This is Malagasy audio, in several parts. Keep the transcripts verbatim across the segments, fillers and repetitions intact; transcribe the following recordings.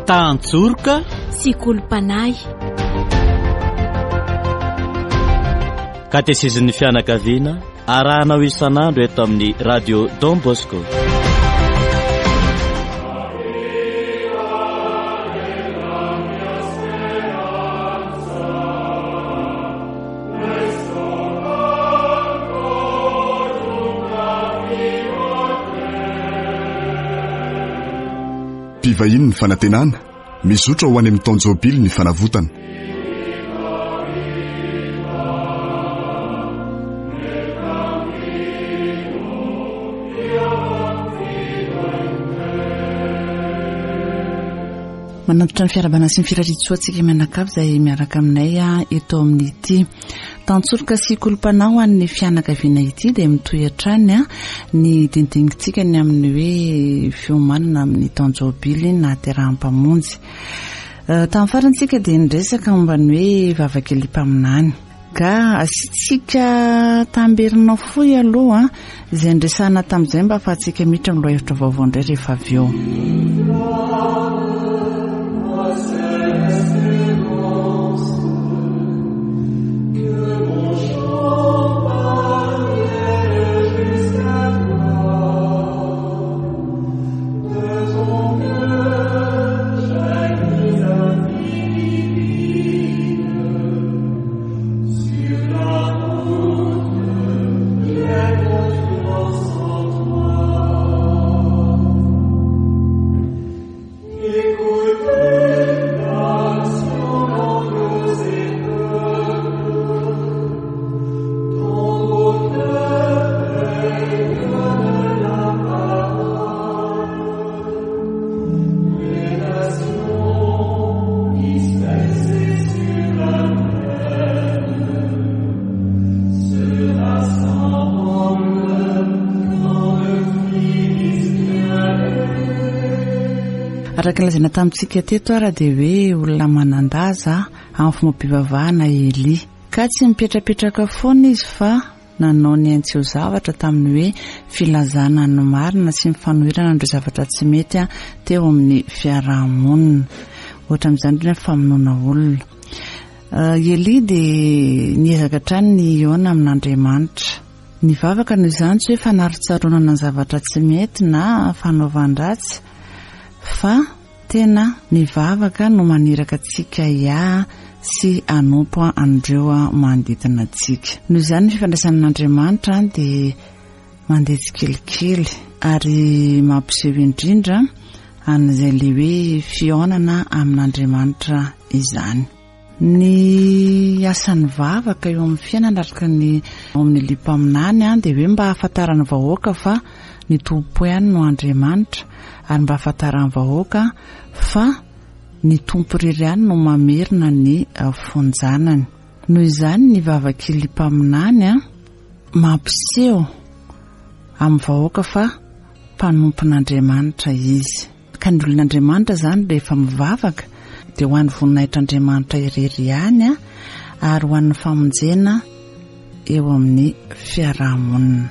Tantsorika sy kolompanay. Katezizin'ny fianakaviana arahanao isan'andro eto amin'ny radio Don Bosco. Mpivahiny ny fanantenana mizotra ho any amin'ny taonjobily ny fanavotana. Manantitra ny fiarabana sy ny firarisoa antsika mianakavy izay miaraka aminay eto amin'ny ity tantsorika sy kolompanao an'ny fianakaviana ity dia mitohy hatrany ny dinidinitsika ny amin'ny hoe fiomanana amin'ny taonjobily na teraham-pamonjy. Tamin'ny farantsika dia niresaka momba ny hoe vavakely mpaminany ka asitsika tamberinao fohy aloha izay nresahana tamin'izay mba afahantsika miditra amin'ny loha hevitra vaovao indray rehefa avy eo. Araka ny lazaina tamintsika teto ara dia hoe olona manan-daza amin'ny fomam-pivavahana Eli ka tsy mipetrapetraka foana izy fa nanao ny aintseo zavatra tamin'ny hoe filazana ny marina sy ny fanoherana ireo zavatra tsy mety teo amin'ny fiarahamonina ohatra amin'izany ny famonoana olona. Eli dia niezaka hatrany ny iona amin'Andriamanitra. Ny vavaka noho izany tsy hoe fanaron-tsaronana ny zavatra tsy mety na fanaovan-dratsy fa tena mivavaka no maniraka antsika ia sy anompo andreo manodidina antsika. Noho izany ny fifandraisan'Andriamanitra dia mandeha tsikelikely ary mampiseho indrindra an'izay le hoe fihaonana amin'Andriamanitra izany. Ny asan'ny vavaka eo amin'ny fiainana araka ny amin'ny limpaminany dia hoe mba ahafantarany vahoaka fa ny tompo ihany no Andriamanitra ary mba ahafantarany vahoaka fa ny tompo irery ihany no mamerina ny fonjanany. Noho izany ny vavakely mpaminany mampiseho amin'ny vahoaka fa mpanompon'Andriamanitra izy. Ka ny olon'Andriamanitra izany rehefa mivavaka dia ho an'ny voninahitr'Andriamanitra irery ihany ary ho an'ny famonjena eo amin'ny fiarahamonina.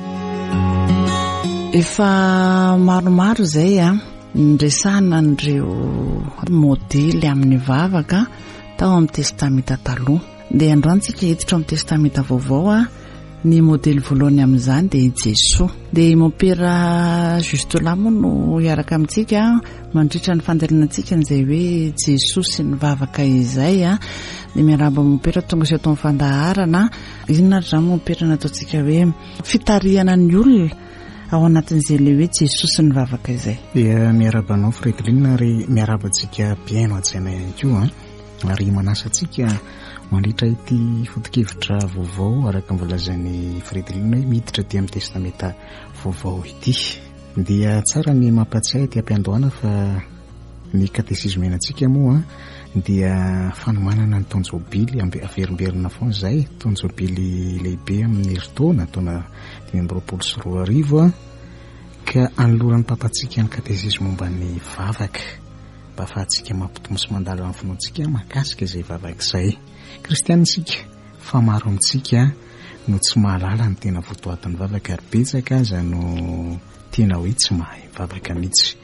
Efa maromaro izay nresahana an'ireo modely amin'ny vavaka tao amin'ny testamenta taloha. Dia androantsika hiditra amin'ny testamenta vaovao ny modely voalohany amin'izany dia i Jesoa. Dia mopera Justola moa no hiaraka amintsika mandritra ny fandalinantsika n'izay hoe Jesoa sy ny vavaka izay dia miaraba mopera tonga sy atao fandaharana inona ry izany mopera nataontsika hoe fitarihana ny olona ao anatin'izay le hoe Jesoa sy ny vavaka izay. Dia miarabanao Fredrina ary miarabantsika biaino an-tsaina ihany koa ary manasa antsika mandritra ity foto-kevitra vaovao araka mivolazain'ny Fredrina hoe miditra ety amin'ny testamenta vaovao ity. Dia tsara ny mampatsiahy ety am-piandohana fa ny katesizmenantsika moa dia fanomanana ny taonjobily averimberina foana izay taonjobily lehibe amin'ny heritaona taona dimy amby roapolo sy roa arivo ka anoloran'ny papantsika ny katesizma momba ny vavaka mba ahafahantsika mampitombo sy mandalo amin'ny finoantsika mahakasika izay vavaka izay. Kristianisika fa maro amintsika no tsy mahalala ny tena votoatin'ny vavaka ary betsaka aza no tena hoe tsy mahay vavaka mihitsy.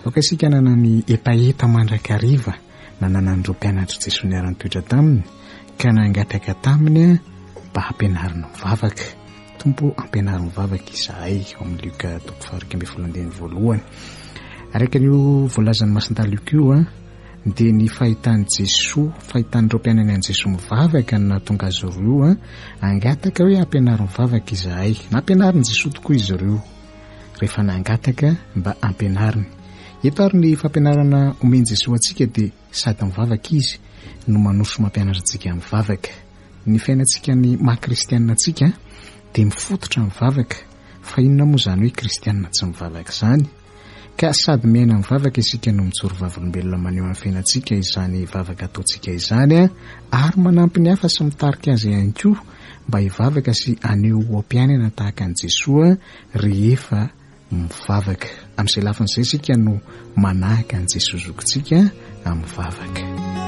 oka isika nana ny etaeta mandrakariva na nanan'ireo mpianatra Jesosy niara-nitoetra taminy ka nangataka taminy mba hampianarina mivavaka. Tompo ampianarina mivavaka izahay ao amin'ny Luka toko faha ambin'ny folo andiny voalohany. Araka io voalazan'ny masindahy Luka io a dia ny fahitan'i Jesosy, fahitan'ireo mpianany an'i Jesosy mivavaka no nahatonga azy ireo a angataka hoe ampianarina mivavaka izahay. Nampianarin'i Jesosy tokoa izy ireo rehefa nangataka mba ampianariny. Eto ary ny fampianarana omeny Jesosy antsika dia sady mivavaka izy no manoso mampianatra antsika mivavaka. Ny fiainantsika ny maha-kristianina antsika dia mifototra mivavaka, fa inona moa izany hoe kristianina tsy mivavaka izany? Ka sady miaina mivavaka isika no mijoro vavolombelona maneho amin'ny fiainantsika izany vavaka ataontsika izany a, ary manampy ny hafa sy mitarika azy ihany koa mba hivavaka sy aneho am-piainana tahaka an'i Jesosy rehefa mivavaka. Amin'izay lafin'izay isika no manahaka an'i Jesosy zokintsika amin'ny mivavaka.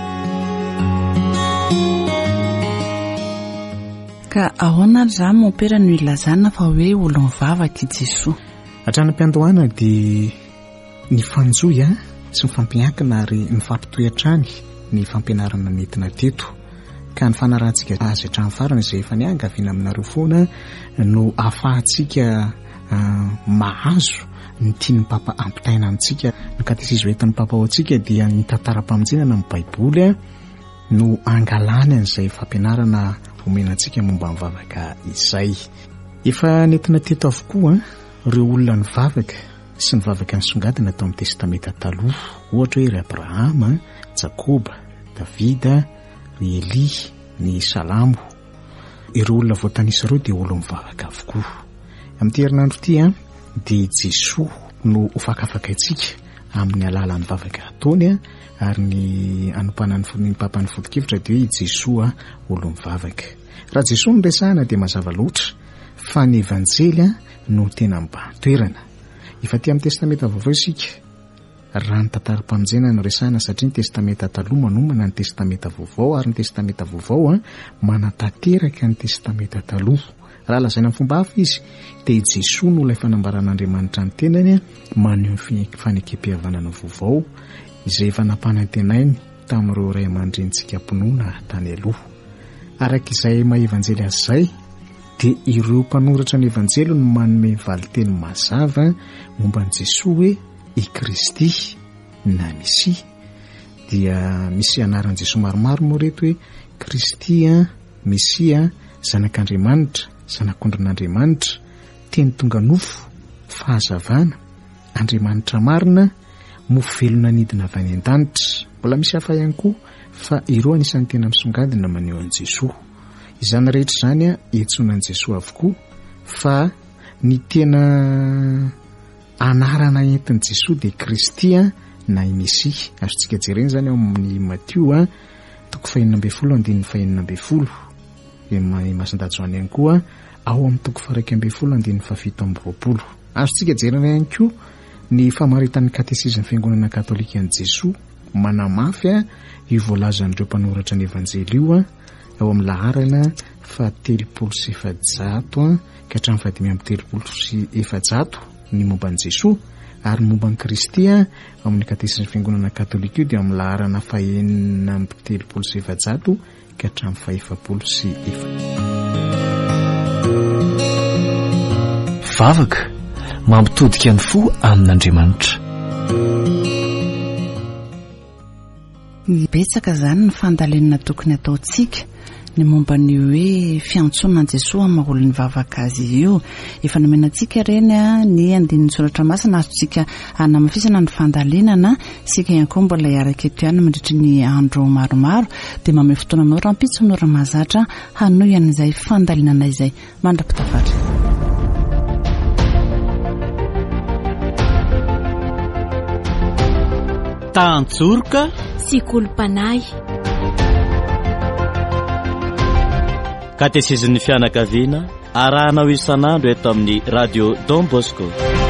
Ka ahoana ary izany mampera no ilazana fa hoe olo mivavaka i Jesosy? Hatranam-piandohana dia ny fanjoy a sy ny fampiankina ary ny fampitoy hatrany ny fampianarana nentina teto. Ka ny fanarantsika azy hatramin'ny farany izay efa niangaviana aminareo foana no ahafahantsika uh, mahazo ny tian'ny Papa ampitaina amintsika. Ny katesizmo entin'ny Papa ao antsika dia ny tantaram-pamonjenana amin'ny Baiboly a no angalany an'izay fampianarana omenantsika momba mivavaka izay. Efa nentina teto avokoa ireo olona nivavaka sy nivavaka nisongadina tao amin'ny testameta taloha, ohatra hoe ry Abrahama, Jakoba, Davida, ny Eli, ny Salamo. Ireo olona voatanisa ireo dia olo mivavaka avokoa. Amin'ity herinandro ity a dia Jesosy no hofakafaka antsika amin'ny alalan'ny vavaka ataony ary ny anompanany ny Papa ny foto-kevitra dia hoe Jesosy a olo mivavaka. Raha Jesosy no resahana dia mazava loatra fa ny evanjely no tena mibahan-toerana. Efa ty amin'ny testameta vaovao isika raha ny tantaram-pamonjena no resahana satria ny testameta taloha manomana ny testameta vaovao ary ny testameta vaovao a manatanteraka ny testameta taloha. Raha lazaina amin'ny fomba hafa izy dia Jesosy no ilay fanambaran'Andriamanitra ny tenany maneho ny fanekem-pihavanana vaovao izay efa nampanantenainy tamin'ireo ray aman-drenitsika mpinoana tany aloha. Araka izay maha-evanjely azy izay dia ireo mpanoratra ny evanjely no manome valiteny mazava momba an'i Jesosy hoe i Kristy na Mesia. Dia misy anaran'i Jesosy maromaro moa reto hoe Kristy, Mesia, zanak'Andriamanitra, zanak'ondrin'Andriamanitra, teny tonga nofo, fahazavana, Andriamanitra marina, mofo velona nidina avy any an-danitra. Mbola misy hafa ihany koa fa ireo anisan'ny tena misongadina maneho an'i Jesosy. Izany rehetra izany a iantsoanan'i Jesosy avokoa fa ny tena anarana entin'i Jesosy dia Kristy na i Mesia. Azontsika jerena izany ao amin'ny Matteo a toko fahenina ambin'ny folo andininy fahenina ambin'ny folo. Ny Masindahy Joany ihany koa ao amin'ny toko faha ambin'ny folo andininy fafito amby roapolo. Azontsika jerena ihany koa ny famaritan'ny katesizm'ny fiangonana katolika an'i Jesosy manamafy a io voalazan'ireo mpanoratra ny evanjely io a ao amin'ny laharana fa telopolo sy efajato a ka hatramin'ny fadimy amby telopolo sy efajato ny momba an'i Jesosy ary ny momba an'i Kristy a amin'ny katesizm'ny fiangonana katolika io dia amin'ny laharana fa enina amby telopolo sy efajato ka hatramin'ny fa efapolo sy efa. Vavaka mampitodika ny fo amin'Andriamanitra. Betsaka izany ny fandalenana tokony ataontsika ny momba ny hoe fiantsonana Jesosy amin'ny maha olona nivavaka azy io. Efa nomenantsika ireny a ny andinin'ny soratra masina azontsika hanamafisana ny fandalenana sika ihany koa mbola hiaraka eto ihany mandritra ny andro maromaro dia manome fotoana anao rampitso nora mahazatra hanohy an'izay fandalenana izay mandra-pitafatra. Tantsorika sy kolom-panahy. Katesizm'ny fianakaviana arahanao isan'andro eto amin'ny radio Don Bosco.